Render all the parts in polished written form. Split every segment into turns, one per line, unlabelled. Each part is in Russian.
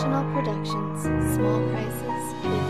International Productions. Small prices, big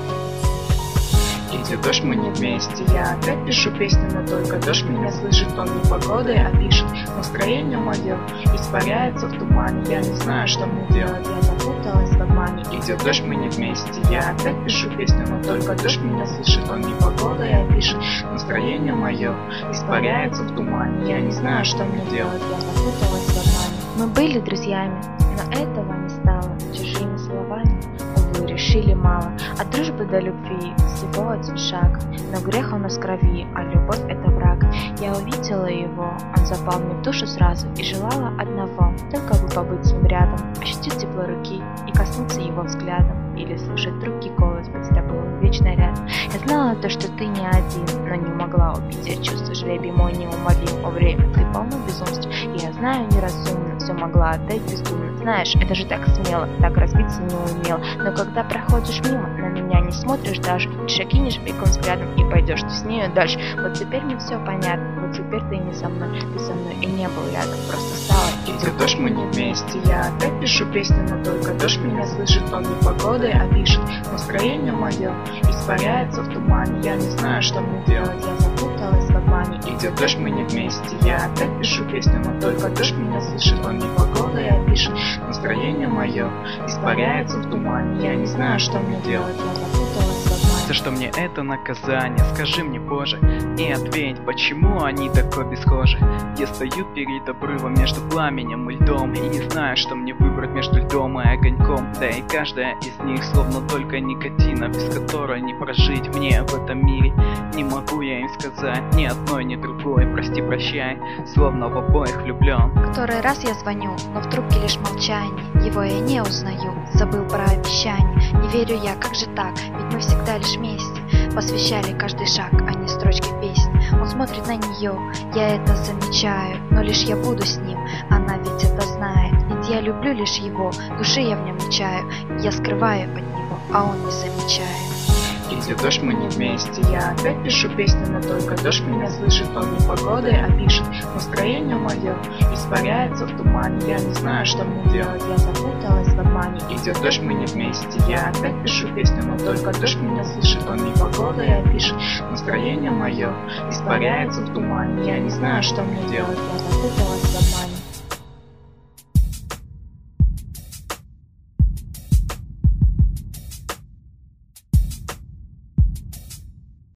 hits.
Идет дождь, мы не вместе. Я опять пишу песню, но только дождь меня слышит. Он не погодой опишет. Настроение мое испаряется в тумане. Я не знаю, что мне делать. Я запуталась в обмане. Идет дождь, мы не вместе. Я опять пишу песню, но только дождь меня слышит. Он не погодой опишет. Настроение мое испаряется в тумане. Я не знаю, что мне делать. Я запуталась в обмане.
Мы были друзьями, но этого не стало. Чужими словами, увы, решили мало. От дружбы до любви всего один шаг. Но грех у нас в крови, а любовь это враг. Я увидела его, он запал мне в душу сразу. И желала одного, только бы побыть с ним рядом. Ощутить тепло руки и коснуться его взглядом. Или слушать другой голос, быть с тобой вечно рядом. Я знала то, что ты не один, но не могла убить. Я чувствую, жребий мой неумолим. О, время, ты полно безумств. И я знаю, неразумно, все могла отдать бездумно. Знаешь, это же так смело, так разбиться не умел. Но когда проходишь мимо, на меня не смотришь даже. Лишь окинешь бегом взглядом и пойдешь ты с нею дальше. Вот теперь мне все понятно, вот теперь ты не со мной. Ты со мной и не был рядом, просто стала.
Идет дождь, мы не вместе. Я опять пишу песню, но только дождь меня слышит. Он не погодой опишет. Настроение мое испаряется в тумане. Я не знаю, что мне делать. Я запуталась в обмане. Идет дождь, мы не вместе. Я опять пишу песню, но только дождь меня слышит. Он не погодой опишет. Настроение мое испаряется в тумане. Я не знаю, что мне делать. Я запуталась в обмане.
За что мне это наказание? Скажи мне, Боже, и ответь, почему они такой бесхожи? Я стою перед обрывом между пламенем и льдом, и не знаю, что мне выбрать между льдом и огоньком. Да и каждая из них словно только никотина, без которой не прожить мне в этом мире. Не могу я им сказать ни одной, ни другой. Прости, прощай, словно в обоих влюблен.
Который раз я звоню, но в трубке лишь молчание. Его я не узнаю, забыл про обещание. Не верю я, как же так, ведь мы всегда лишь вместе. Посвящали каждый шаг, а не строчки песни. Он смотрит на нее, я это замечаю. Но лишь я буду с ним, она ведь это знает. Ведь я люблю лишь его, души я в нем не чаю. Я скрываю от него, а он не замечает.
Идет дождь, мы не вместе. Я опять пишу песню, но только дождь меня слышит. Он не погодой опишет. Настроение мое испаряется в тумане. Я не знаю, что мне делать. Я запуталась в обмане. Идет дождь, мы не вместе. Я опять пишу песню, но только дождь меня слышит. Он не погодой опишет. Настроение мое испаряется в тумане. Я не знаю, что мне делать. Я запуталась в обмане.